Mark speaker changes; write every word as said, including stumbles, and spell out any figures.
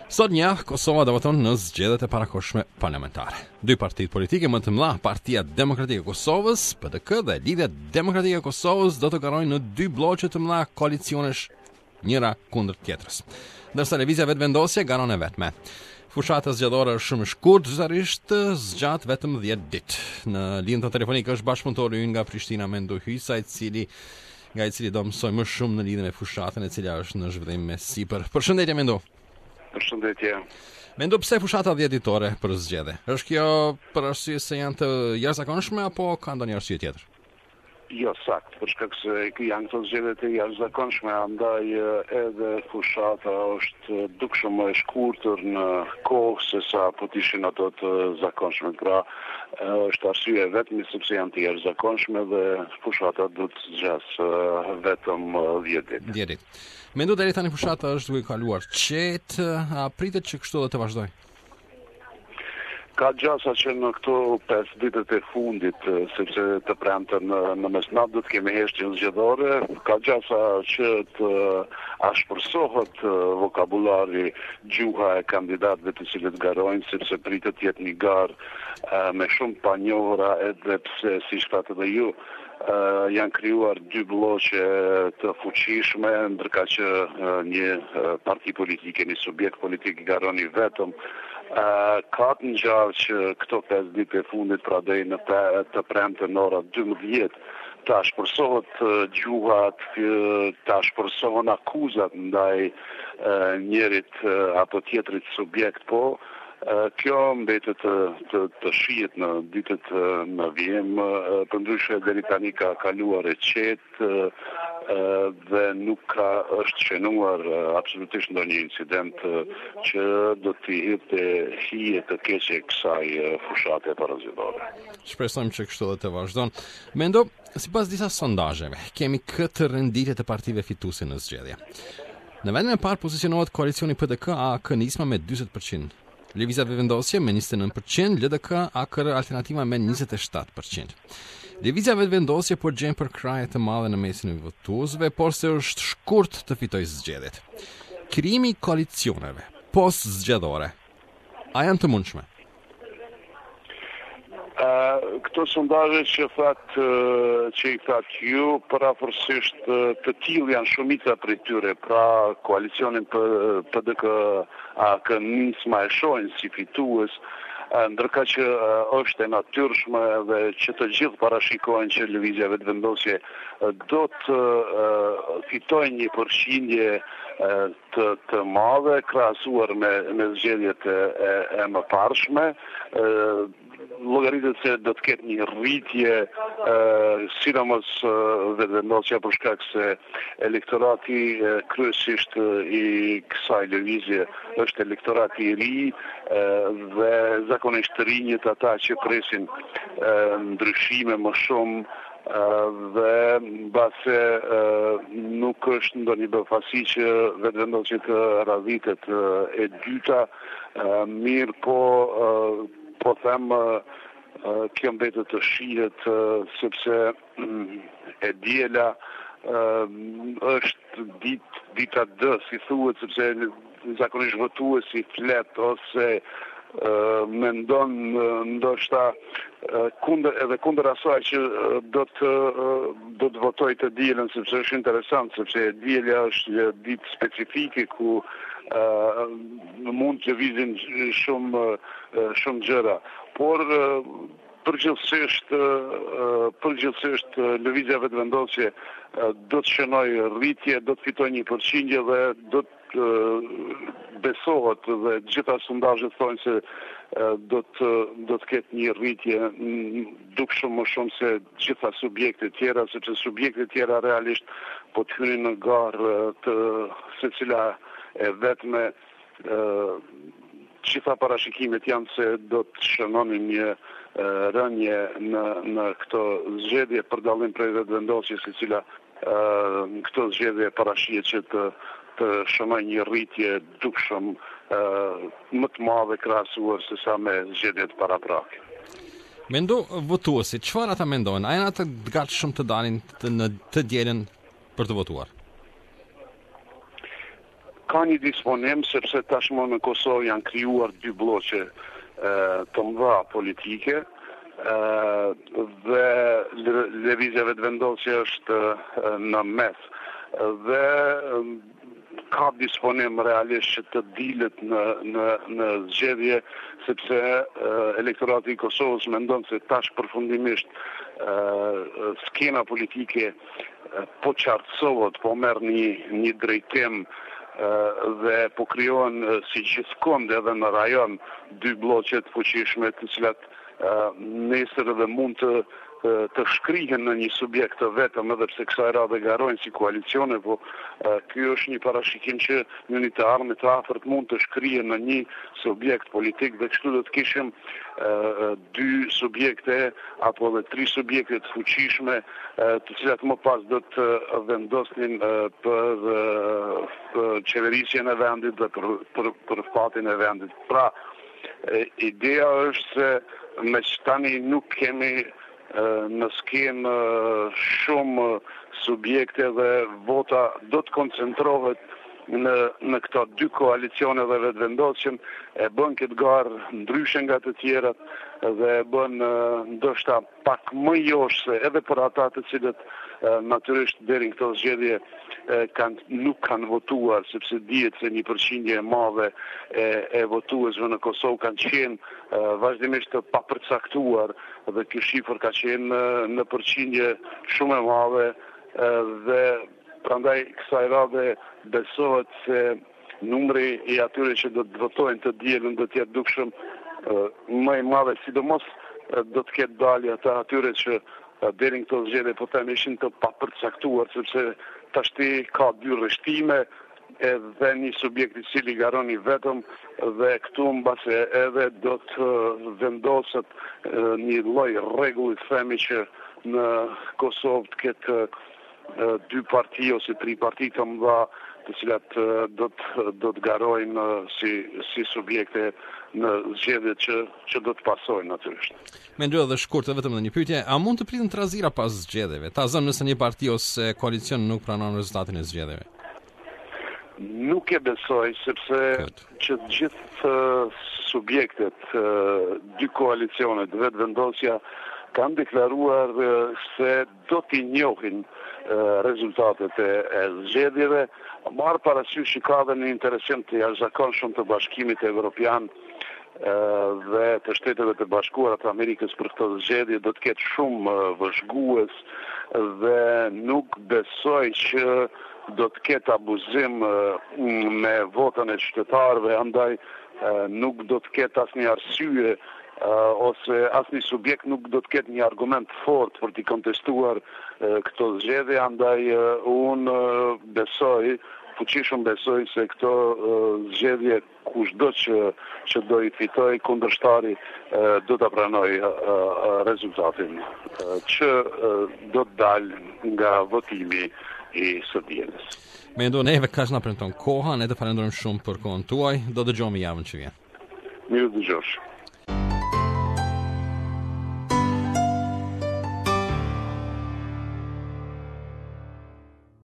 Speaker 1: Sot një, Kosova do voton në zgjedhjet e parakohshme parlamentare. Dy partitë politike më të mëdha, Partia Demokratike e Kosovës, P D K dhe Lidhja Demokratike e Kosovës do të garojnë në dy bloqe të mëdha koalicionesh, njëra kundër tjetrës. Ndërsa Lëvizja Vetëvendosje garon e vetme. Fushata zgjedhore është shumë e shkurtër, zarisht zgjat vetëm dhjetë ditë. Në lidhjen telefonike është bashkëpunëtori ynë nga Prishtina, Mendo Hysa, i cili nga i cili do mësoj më shumë në lidhje me fushatën e cila është në zhvillim me sipër. Përshëndetje Mendo.
Speaker 2: Përshëndetje.
Speaker 1: Mendo, pse fushata dhjetë ditore për zgjedhje? Është kjo për arsye se janë të jashtëzakonshme apo ka ndonjë arsye tjetër?
Speaker 2: Jo, sakt, për shkak se janë këto zgjedhje të jashtëzakonshme, andaj edhe fushata është dukshëm më e shkurtër në kohë se sa po të ishin ato të zakonshme. Pra, është arsye vetëm sepse janë të jashtëzakonshme dhe fushata do të zgjasë vetëm dhjetë ditë.
Speaker 1: dhjetë ditë. Mendo deri tani fushata është duke kaluar qetë, a pritet që kështu do të vazhdojë?
Speaker 2: Ka gjasa që në këto pesë ditët e fundit, sepse të premten në, në mesnat do të kemi heshtjen zgjedhore, ka gjasa që të ashpërsohet vokabulari, gjuha e kandidatëve të cilët garojnë, sepse pritet jetë një garë me shumë panjohura, edhe pse si shtatë dhe ju, Uh, janë krijuar dy bloqe të fuqishme, ndërka që uh, një uh, parti politike, një subjekt politik garoni vetëm. Uh, ka të ngjallë që këto pesë ditë e fundit, pra deri në pe, të premte në ora dymbëdhjetë, të ashpërsohet uh, gjuhat, të ashpërsohen akuzat ndaj uh, njerit uh, apo tjetrit subjekt, po kjo mbetet të, të, të shihet në ditët në vijim, përndryshe deri tani ka kaluar e qetë dhe nuk ka është shënuar absolutisht ndonjë incident që do të jepte hije të keqe kësaj fushate parazitore.
Speaker 1: Shpresojmë që kështu do të vazhdon. Mendo, sipas disa sondazheve, kemi këtë renditje të partive fituese në zgjedhje. Në vendin e parë pozicionohet koalicioni P D K A K Nisma me dyzet përqind. Lëvizja Vetëvendosje me njëzet e nëntë përqind, L D K A K R Alternativa me njëzet e shtatë përqind. Lëvizja Vetëvendosje po gjen për kraje të madhe në mesin e votuesve, por se është shkurt të fitojë zgjedhjet. Krijimi i koalicioneve post zgjedhore, a janë të mundshme?
Speaker 2: Uh, këto sondazhe që that uh, që i that ju, parafërsisht uh, të tillë janë shumica prej tyre, pra koalicionin P D K A K Nisma e shohin si fitues, uh, ndërka që uh, është e natyrshme dhe që të gjithë parashikojnë që Lëvizja Vetëvendosje uh, do të uh, fitojë një përqindje uh, të, të madhe krahasuar me, me zgjedhjet e, e, e mëparshme. Uh, Llogaritet se do të ketë një rritje, uh, sidomos uh, Vetëvendosja për shkak se elektorati uh, kryesisht uh, i kësaj lëvizje është elektorati i ri uh, dhe zakonisht të rinjët ata që presin uh, ndryshime më shumë uh, dhe mbase uh, nuk është ndonjë befasi që Vetëvendosja të radhitet uh, e dyta, uh, mirë po uh, po them uh, uh, kjo mbetet të shihet uh, sepse um, e diela uh, është dit, dita D, si thuhet, sepse zakonisht votuesi flet ose uh, mendon uh, ndoshta uh, kundër edhe kundër asaj që uh, do të uh, do të votoj të dielën, sepse është interesant, sepse e diela është një ditë specifike ku Uh, mund të lëvizin shumë uh, shumë gjëra, por uh, përgjithsisht uh, përgjithsisht uh, Lëvizja Vetëvendosje uh, do të shënojë rritje, do të fitojë një përqindje dhe do të uh, besohet dhe gjitha sondazhet thonë se uh, do të do të ketë një rritje dukshëm më shumë se gjitha subjektet tjera, sepse subjektet tjera realisht po të hyrin në garë të secila e vetme, uh, gjitha parashikimet janë se do të shënonin një uh, rënje në, në këto zgjedhje për dallim prej Vetëvendosjes, e cila uh, këto zgjedhje parashihet që të, të shënojë një rritje dukshëm uh, më të madhe krahasuar se sa me zgjedhjet paraprake.
Speaker 1: Mendo votuesit, çfarë ata mendojnë? A janë ata të gatshëm të dalin të, në, të dielën për të votuar?
Speaker 2: Ka ka një disponim sepse tashmë në Kosovë janë krijuar dy bloqe të mëdha politike dhe lëvizjeve të vendosje është në mes dhe ka disponim realisht që të dilet në, në, në zgjedhje sepse elektorati i Kosovës mendon se tash përfundimisht skena politike po qartësohet, po merr një, një drejtim dhe po krijohen si gjithkund edhe në rajon dy bloqe të fuqishme të cilat nesër edhe mund të të shkrihen në një subjekt të vetëm edhe pse kësaj radhe garojnë si koalicione, po ky është një parashikim që unit të ardhme të afërt mund të shkrihen në një subjekt politik dhe kështu do të kishim dy subjekte apo edhe tri subjekte të fuqishme të cilat më pas do të vendosnin për, për qeverisjen e vendit dhe për, për, për fatin e vendit. Pra, ideja është se me që tani nuk kemi në skenë shumë subjekte dhe vota do të koncentrohet në, në këto dy koalicione dhe vetëvendosjen e bën këtë garë ndryshe nga të tjerat dhe e bën ndoshta pak më joshse edhe për ata të cilët natyrisht deri në këto zgjedhje kanë, nuk kanë votuar sepse dihet se një përqindje e madhe e, e votuesve në Kosovë kanë qenë vazhdimisht të papërcaktuar dhe ky shifër ka qenë në përqindje shumë e madhe dhe prandaj kësaj radhe besohet se numri i atyre që do të votojnë të dielën do të jetë dukshëm më i madhe, sidomos do të ketë dalje ata atyre që deri në këto zgjedhje po them ishin të papërcaktuar sepse tashti ka dy rreshtime edhe një subjekt i cili garoni vetëm dhe këtu mbase edhe do të vendoset një lloj rregulli themi që në Kosovë të ketë dy parti ose tri parti të mëdha të cilat do të do të garojnë si si subjekte në zgjedhjet që që do të pasojnë natyrisht.
Speaker 1: Mendoj edhe shkurt vetëm në një pyetje, a mund të priten trazira pas zgjedhjeve? Ta zënë nëse një parti ose koalicion nuk pranon rezultatin e zgjedhjeve.
Speaker 2: Nuk e besoj sepse Këtë. që gjithë subjektet dy koalicionet vetëvendosja kanë deklaruar se do t'i njohin rezultatet e, e zgjedhjeve, marrë parasysh që ka dhe një interesim të jashtëzakonshëm të Bashkimit Evropian dhe të Shteteve të Bashkuara të Amerikës për këtë zgjedhje do të ketë shumë vëzhgues dhe nuk besoj që do të ketë abuzim me votën e qytetarëve, andaj nuk do të ketë asnjë arsye Uh, ose asnjë subjekt nuk do të ketë një argument fort për t'i kontestuar uh, këto zgjedhje, andaj uh, unë uh, besoj, fuqishëm besoj se këto uh, zgjedhje kushdo që, që do i fitoj kundërshtari uh, do ta pranoj uh, uh, rezultatin uh, që uh, do të dalë nga votimi i së dielës.
Speaker 1: Mendo neve kaq na premton koha, ne të falenderojmë shumë për kohën tuaj, do dëgjojmë javën që vjen.
Speaker 2: Mirë dëgjosh.